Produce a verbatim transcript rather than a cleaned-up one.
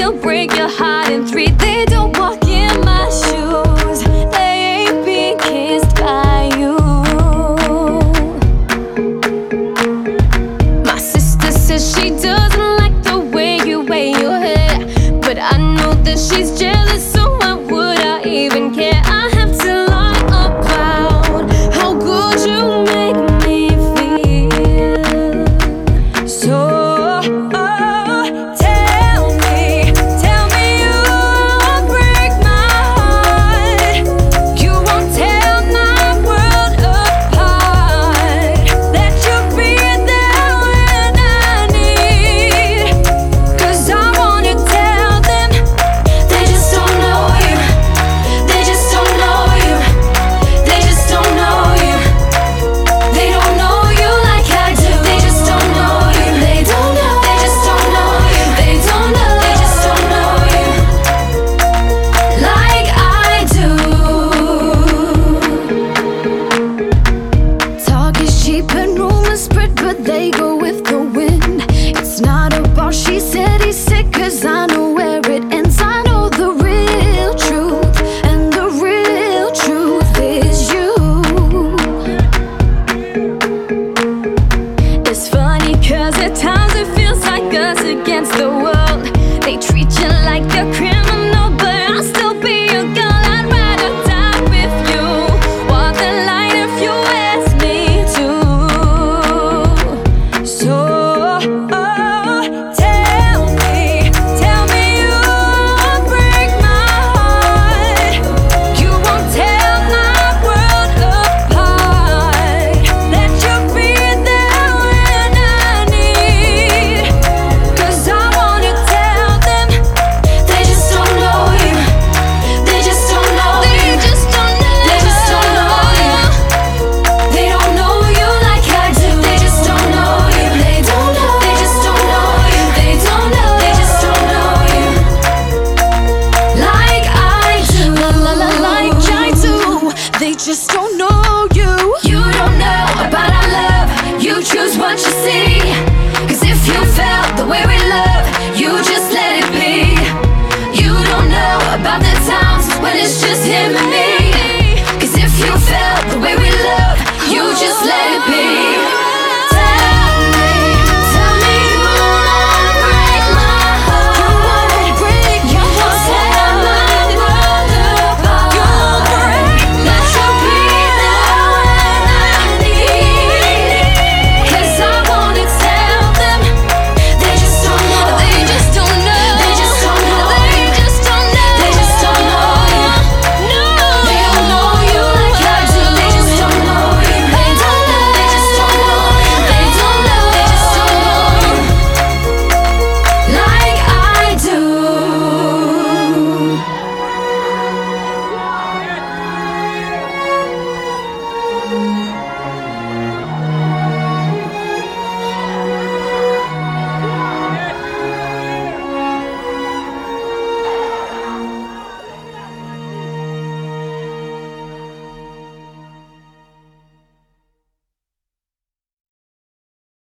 they'll break your heart in three. They don't walk in my shoes. They ain't being kissed by you. My sister says she doesn't like the way you wear your hair, but I know that she's jealous, so why would I even care? I have to lie about how good you make me feel. So oh, tell me, tell me you won't break my heart. You won't tear my world apart. That you'll be there when I need. Cause I wanna tell them they just don't know you. They just don't know you. They just don't know you. They don't know you like I do. They just don't know you. They don't know. They just don't know you. They don't know. They just don't know you like I do. Talk is cheap and rumors spread, but they go with the wind. It's not about she said, he said, cause I know